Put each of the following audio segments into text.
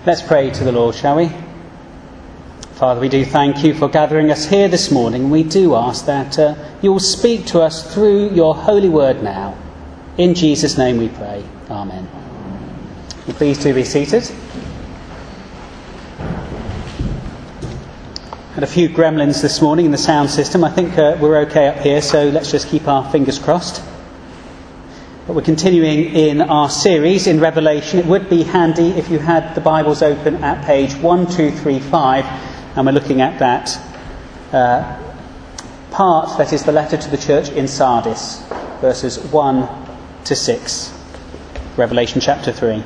Let's pray to the Lord, shall we? Father, we do thank you for gathering us here this morning. We do ask that you will speak to us through your holy word now. In Jesus' name we pray. Amen. Please do be seated. Had a few gremlins this morning in the sound system. I think we're okay up here, so let's just keep our fingers crossed. But we're continuing in our series in Revelation. It would be handy if you had the Bibles open at page 1235, and we're looking at that part that is the letter to the church in Sardis, verses 1 to 6, Revelation chapter 3.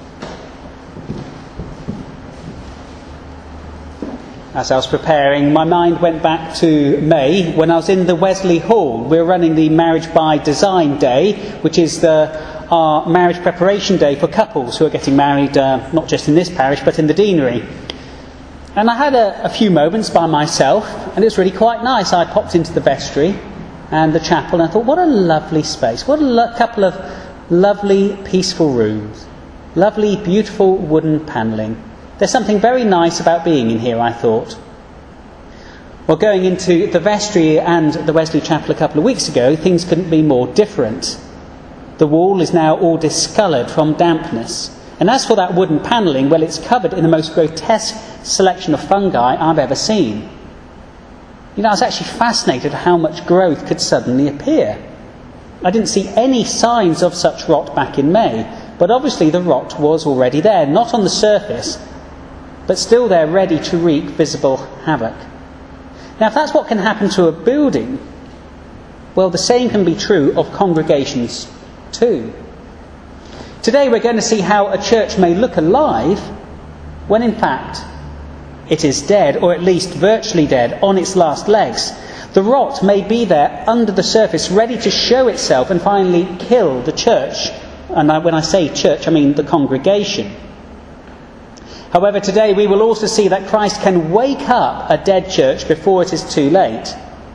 As I was preparing, my mind went back to May when I was in the Wesley Hall. We were running the Marriage by Design Day, which is our marriage preparation day for couples who are getting married, not just in this parish, but in the deanery. And I had a few moments by myself, and it was really quite nice. I popped into the vestry and the chapel, and I thought, what a lovely space. What a couple of lovely, peaceful rooms. Lovely, beautiful wooden panelling. There's something very nice about being in here, I thought. Well, going into the vestry and the Wesley Chapel a couple of weeks ago, things couldn't be more different. The wall is now all discoloured from dampness. And as for that wooden panelling, well, it's covered in the most grotesque selection of fungi I've ever seen. You know, I was actually fascinated at how much growth could suddenly appear. I didn't see any signs of such rot back in May, but obviously the rot was already there, not on the surface, but still there ready to wreak visible havoc. Now, if that's what can happen to a building, well, the same can be true of congregations too. Today we're going to see how a church may look alive when in fact it is dead, or at least virtually dead, on its last legs. The rot may be there under the surface, ready to show itself and finally kill the church. And when I say church, I mean the congregation. However, today we will also see that Christ can wake up a dead church before it is too late.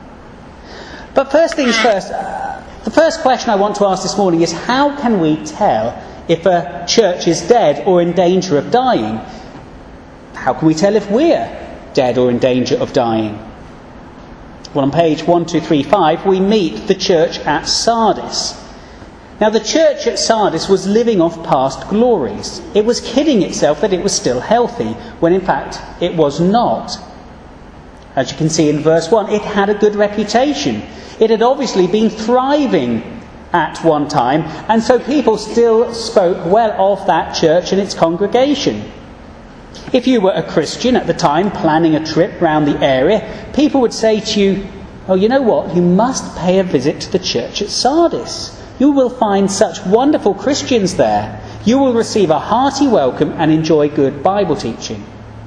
But first things first, the first question I want to ask this morning is, how can we tell if a church is dead or in danger of dying? How can we tell if we're dead or in danger of dying? Well, on page 1235 we meet the church at Sardis. Now, the church at Sardis was living off past glories. It was kidding itself that it was still healthy, when in fact it was not. As you can see in verse 1, it had a good reputation. It had obviously been thriving at one time, and so people still spoke well of that church and its congregation. If you were a Christian at the time planning a trip round the area, people would say to you, oh, you know what, you must pay a visit to the church at Sardis. You will find such wonderful Christians there. You will receive a hearty welcome and enjoy good Bible teaching.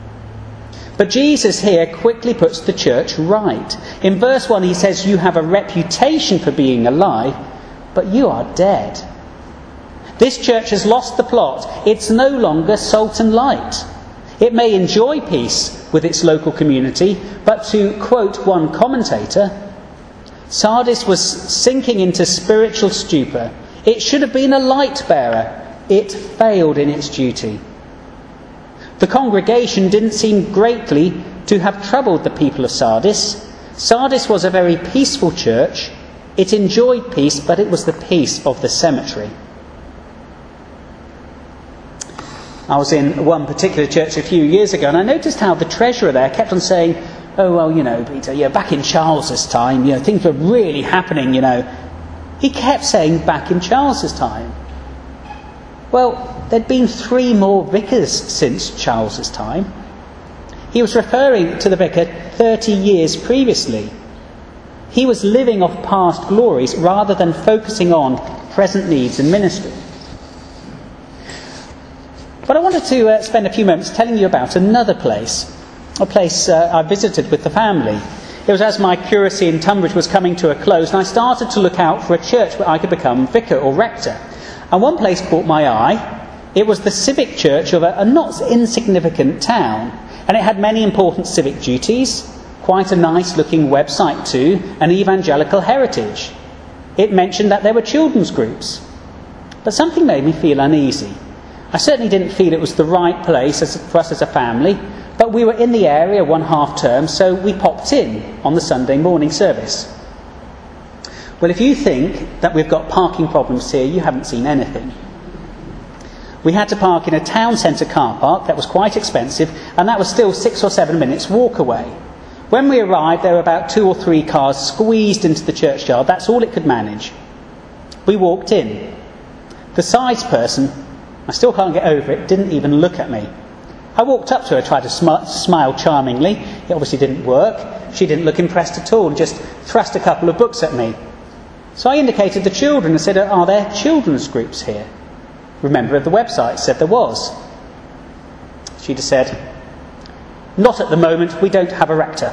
But Jesus here quickly puts the church right. In verse 1 he says, you have a reputation for being alive, but you are dead. This church has lost the plot. It's no longer salt and light. It may enjoy peace with its local community, but to quote one commentator, Sardis was sinking into spiritual stupor. It should have been a light bearer. It failed in its duty. The congregation didn't seem greatly to have troubled the people of Sardis. Sardis was a very peaceful church. It enjoyed peace, but it was the peace of the cemetery. I was in one particular church a few years ago, and I noticed how the treasurer there kept on saying, oh, well, you know, Peter, yeah, back in Charles's time, you know, things were really happening, you know. He kept saying back in Charles's time. Well, there'd been 3 more vicars since Charles's time. He was referring to the vicar 30 years previously. He was living off past glories rather than focusing on present needs and ministry. But I wanted to spend a few moments telling you about another place. A place I visited with the family. It was as my curacy in Tunbridge was coming to a close, and I started to look out for a church where I could become vicar or rector. And one place caught my eye. It was the civic church of a not insignificant town, and it had many important civic duties, quite a nice looking website too, an evangelical heritage. It mentioned that there were children's groups. But something made me feel uneasy. I certainly didn't feel it was the right place for us as a family, but we were in the area one half term, so we popped in on the Sunday morning service. Well, if you think that we've got parking problems here, you haven't seen anything. We had to park in a town centre car park that was quite expensive, and that was still 6 or 7 minutes walk away. When we arrived, there were about 2 or 3 cars squeezed into the churchyard. That's all it could manage. We walked in. The sides person, I still can't get over it, didn't even look at me. I walked up to her, tried to smile charmingly. It obviously didn't work. She didn't look impressed at all and just thrust a couple of books at me. So I indicated the children and said, "Are there children's groups here?" Remember, the website said there was. She just said, "Not at the moment, we don't have a rector."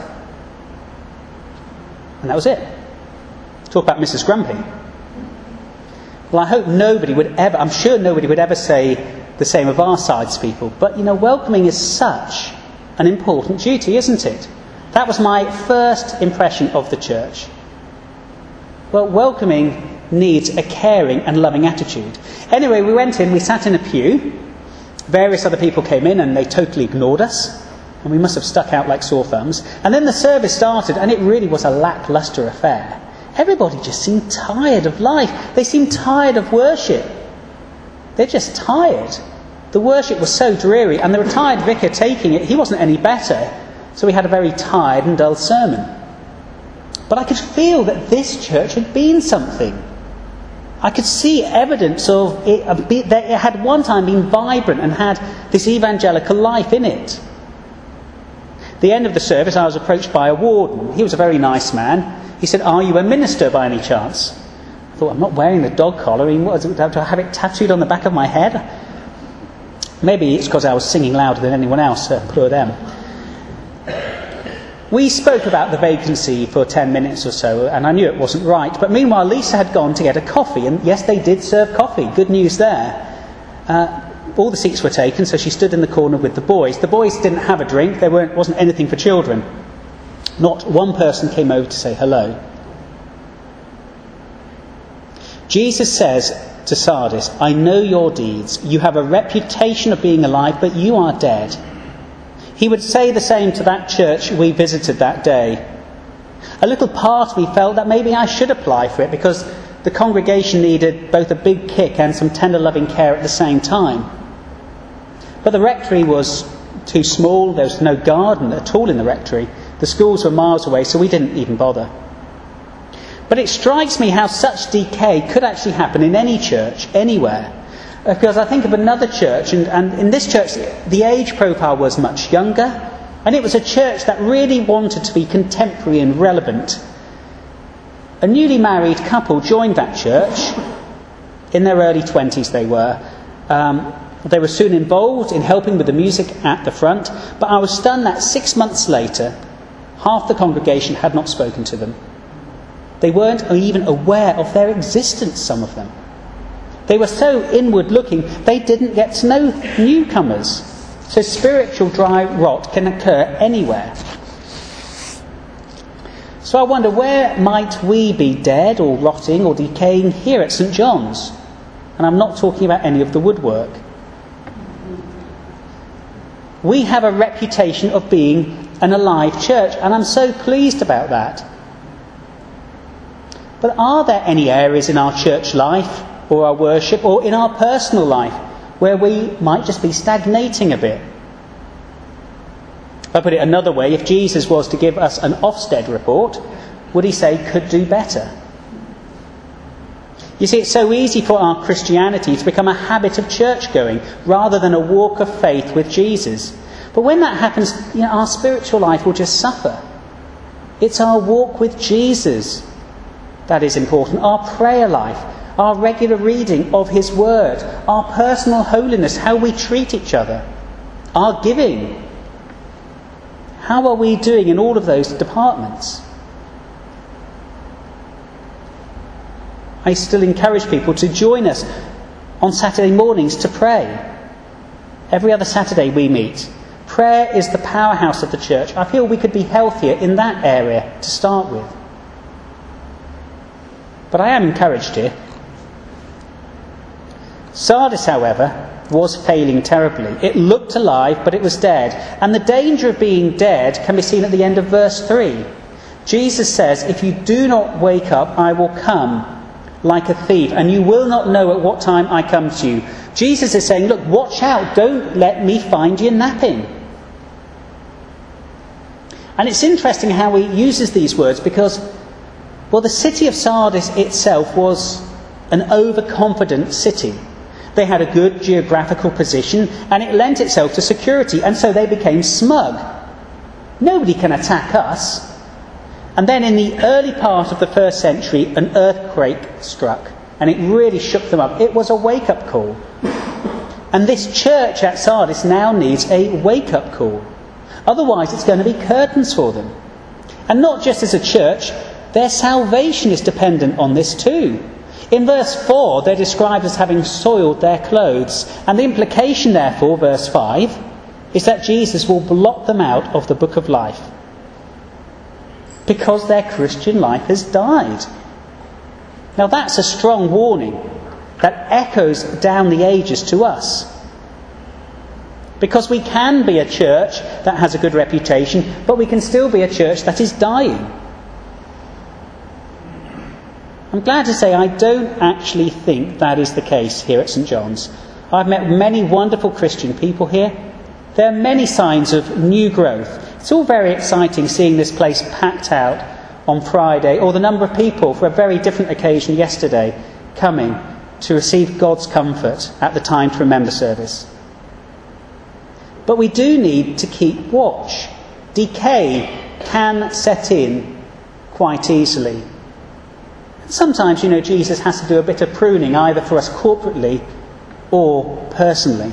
And that was it. Talk about Mrs. Grumpy. Well, I hope I'm sure nobody would ever say the same of our sides people. But, welcoming is such an important duty, isn't it? That was my first impression of the church. Well, welcoming needs a caring and loving attitude. Anyway, we went in, we sat in a pew. Various other people came in and they totally ignored us. And we must have stuck out like sore thumbs. And then the service started, and it really was a lacklustre affair. Everybody just seemed tired of life. They seemed tired of worship. They're just tired. The worship was so dreary, and the retired vicar taking it, he wasn't any better. So we had a very tired and dull sermon. But I could feel that this church had been something. I could see evidence of it, that it had one time been vibrant and had this evangelical life in it. At the end of the service, I was approached by a warden. He was a very nice man. He said, "Are you a minister by any chance?" I thought, I'm not wearing the dog collar. Do I have it tattooed on the back of my head? Maybe it's because I was singing louder than anyone else. Poor them. We spoke about the vacancy for 10 minutes or so, and I knew it wasn't right. But meanwhile, Lisa had gone to get a coffee, and yes, they did serve coffee. Good news there. All the seats were taken, so she stood in the corner with the boys. The boys didn't have a drink. There wasn't anything for children. Not one person came over to say hello. Jesus says to Sardis, "I know your deeds. You have a reputation of being alive, but you are dead." He would say the same to that church we visited that day. A little part of me felt that maybe I should apply for it because the congregation needed both a big kick and some tender loving care at the same time. But the rectory was too small. There was no garden at all in the rectory. The schools were miles away, so we didn't even bother. But it strikes me how such decay could actually happen in any church, anywhere. Because I think of another church, and in this church the age profile was much younger, and it was a church that really wanted to be contemporary and relevant. A newly married couple joined that church. In their early 20s they were. They were soon involved in helping with the music at the front, but I was stunned that 6 months later half the congregation had not spoken to them. They weren't even aware of their existence, some of them. They were so inward looking, they didn't get to know newcomers. So spiritual dry rot can occur anywhere. So I wonder, where might we be dead or rotting or decaying here at St. John's? And I'm not talking about any of the woodwork. We have a reputation of being an alive church, and I'm so pleased about that. But are there any areas in our church life or our worship or in our personal life where we might just be stagnating a bit? If I put it another way, if Jesus was to give us an Ofsted report, would he say could do better? You see, it's so easy for our Christianity to become a habit of church going rather than a walk of faith with Jesus. But when that happens, our spiritual life will just suffer. It's our walk with Jesus that is important. Our prayer life, our regular reading of his word, our personal holiness, how we treat each other, our giving. How are we doing in all of those departments? I still encourage people to join us on Saturday mornings to pray. Every other Saturday we meet. Prayer is the powerhouse of the church. I feel we could be healthier in that area to start with. But I am encouraged here. Sardis, however, was failing terribly. It looked alive, but it was dead. And the danger of being dead can be seen at the end of verse 3. Jesus says, "If you do not wake up, I will come like a thief, and you will not know at what time I come to you." Jesus is saying, look, watch out, don't let me find you napping. And it's interesting how he uses these words because, well, the city of Sardis itself was an overconfident city. They had a good geographical position and it lent itself to security, and so they became smug. Nobody can attack us. And then in the early part of the first century, an earthquake struck and it really shook them up. It was a wake-up call. And this church at Sardis now needs a wake-up call. Otherwise it's going to be curtains for them. And not just as a church, their salvation is dependent on this too. In verse 4, they're described as having soiled their clothes. And the implication, therefore, verse 5, is that Jesus will blot them out of the book of life. Because their Christian life has died. Now that's a strong warning that echoes down the ages to us. Because we can be a church that has a good reputation, but we can still be a church that is dying. I'm glad to say I don't actually think that is the case here at St John's. I've met many wonderful Christian people here. There are many signs of new growth. It's all very exciting seeing this place packed out on Friday, or the number of people for a very different occasion yesterday coming to receive God's comfort at the Time to Remember service. But we do need to keep watch. Decay can set in quite easily. Sometimes, Jesus has to do a bit of pruning, either for us corporately or personally.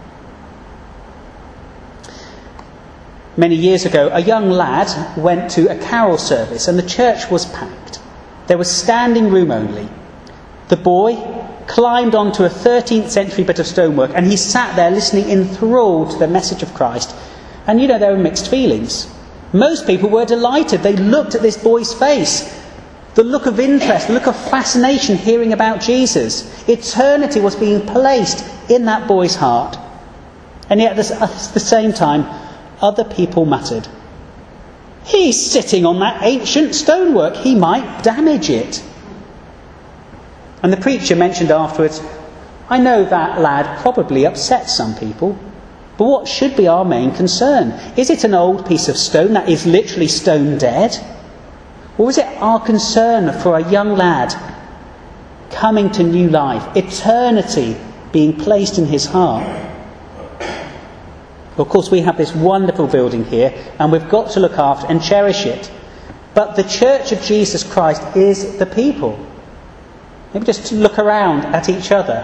Many years ago, a young lad went to a carol service and the church was packed. There was standing room only. The boy climbed onto a 13th century bit of stonework and he sat there listening enthralled to the message of Christ. And there were mixed feelings. Most people were delighted. They looked at this boy's face. The look of interest, the look of fascination hearing about Jesus. Eternity was being placed in that boy's heart. And yet at the same time, other people muttered, "He's sitting on that ancient stonework. He might damage it." And the preacher mentioned afterwards, "I know that lad probably upsets some people, but what should be our main concern? Is it an old piece of stone that is literally stone dead? Or is it our concern for a young lad coming to new life, eternity being placed in his heart?" Of course, we have this wonderful building here, and we've got to look after and cherish it. But the Church of Jesus Christ is the people. Maybe just look around at each other.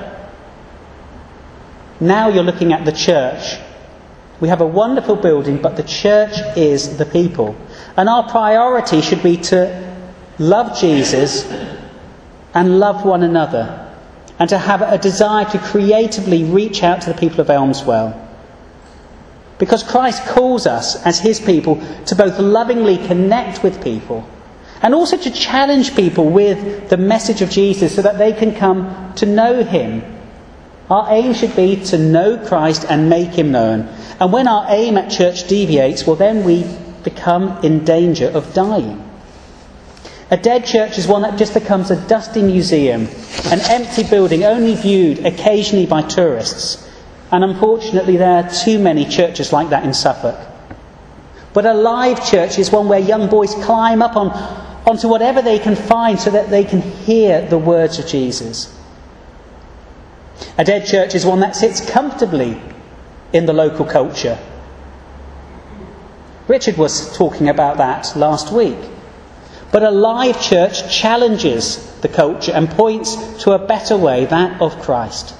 Now you're looking at the church. We have a wonderful building, but the church is the people. And our priority should be to love Jesus and love one another, and to have a desire to creatively reach out to the people of Elmswell. Because Christ calls us as his people to both lovingly connect with people and also to challenge people with the message of Jesus so that they can come to know him. Our aim should be to know Christ and make him known. And when our aim at church deviates, well, then we become in danger of dying. A dead church is one that just becomes a dusty museum, an empty building only viewed occasionally by tourists. And unfortunately there are too many churches like that in Suffolk. But a live church is one where young boys climb up onto whatever they can find so that they can hear the words of Jesus. A dead church is one that sits comfortably in the local culture. Richard was talking about that last week. But a live church challenges the culture and points to a better way, that of Christ.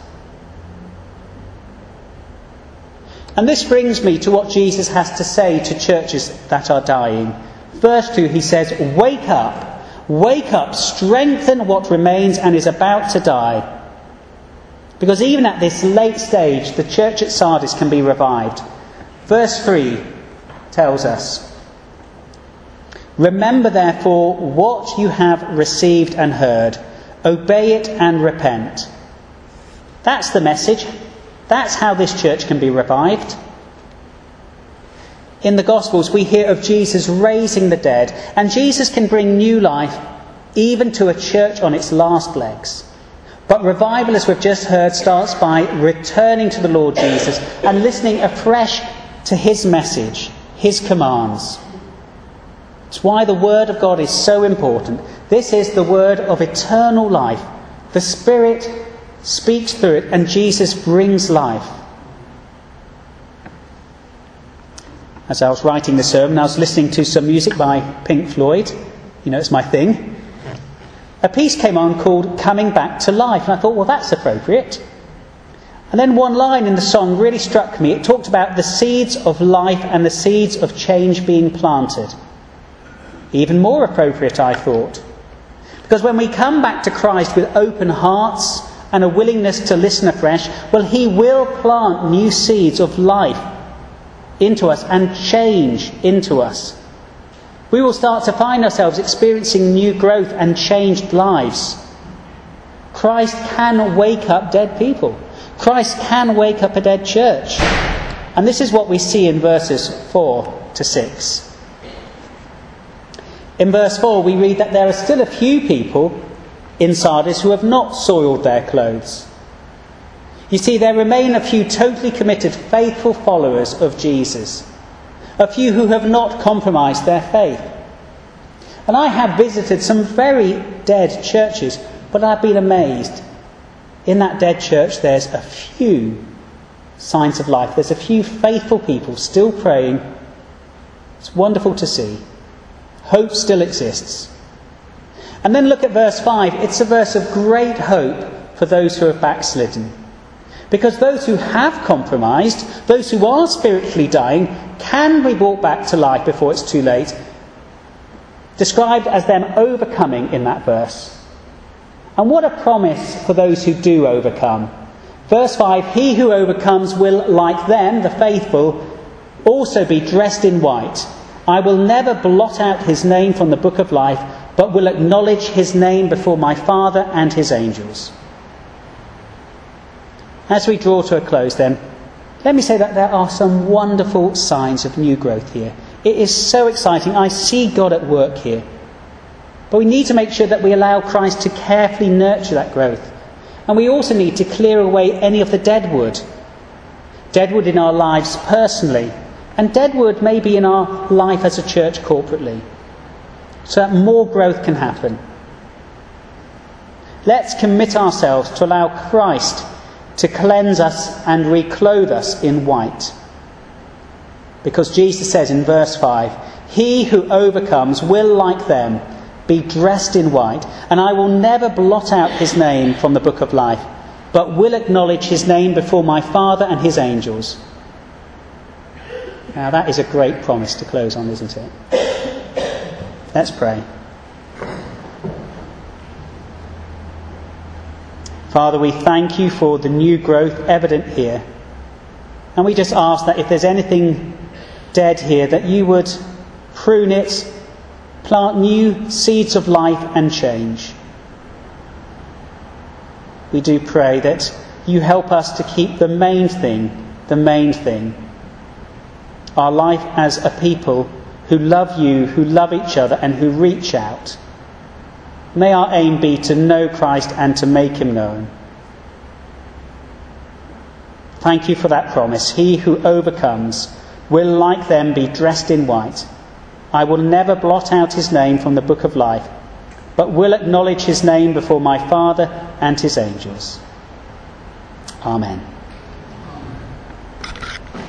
And this brings me to what Jesus has to say to churches that are dying. Verse 2, he says, wake up, strengthen what remains and is about to die. Because even at this late stage, the church at Sardis can be revived. Verse 3 tells us, remember therefore what you have received and heard, obey it and repent. That's the message. That's how this church can be revived. In the Gospels, we hear of Jesus raising the dead, and Jesus can bring new life even to a church on its last legs. But revival, as we've just heard, starts by returning to the Lord Jesus and listening afresh to his message, his commands. It's why the Word of God is so important. This is the Word of eternal life. The Spirit speaks through it, and Jesus brings life. As I was writing the sermon, I was listening to some music by Pink Floyd. You know, it's my thing. A piece came on called Coming Back to Life, and I thought, well, that's appropriate. And then one line in the song really struck me. It talked about the seeds of life and the seeds of change being planted. Even more appropriate, I thought. Because when we come back to Christ with open hearts and a willingness to listen afresh, well, he will plant new seeds of life into us and change into us. We will start to find ourselves experiencing new growth and changed lives. Christ can wake up dead people. Christ can wake up a dead church. And this is what we see in verses 4 to 6. In verse 4 we read that there are still a few people in Sardis who have not soiled their clothes. You see, there remain a few totally committed, faithful followers of Jesus. A few who have not compromised their faith. And I have visited some very dead churches, but I've been amazed. In that dead church there's a few signs of life. There's a few faithful people still praying. It's wonderful to see. Hope still exists. And then look at verse 5. It's a verse of great hope for those who have backslidden. Because those who have compromised, those who are spiritually dying, can be brought back to life before it's too late. Described as them overcoming in that verse. And what a promise for those who do overcome. Verse 5, he who overcomes will, like them, the faithful, also be dressed in white. I will never blot out his name from the book of life, but will acknowledge his name before my Father and his angels. As we draw to a close then, let me say that there are some wonderful signs of new growth here. It is so exciting. I see God at work here. But we need to make sure that we allow Christ to carefully nurture that growth. And we also need to clear away any of the deadwood. Deadwood in our lives personally, and deadwood maybe in our life as a church corporately, so that more growth can happen. Let's commit ourselves to allow Christ to cleanse us and reclothe us in white. Because Jesus says in verse 5, he who overcomes will, like them, be dressed in white, and I will never blot out his name from the book of life, but will acknowledge his name before my Father and his angels. Now that is a great promise to close on, isn't it? Let's pray. Father, we thank you for the new growth evident here. And we just ask that if there's anything dead here, that you would prune it, plant new seeds of life and change. We do pray that you help us to keep the main thing, our life as a people who love you, who love each other, and who reach out. May our aim be to know Christ and to make him known. Thank you for that promise. He who overcomes will, like them, be dressed in white. I will never blot out his name from the book of life, but will acknowledge his name before my Father and his angels. Amen.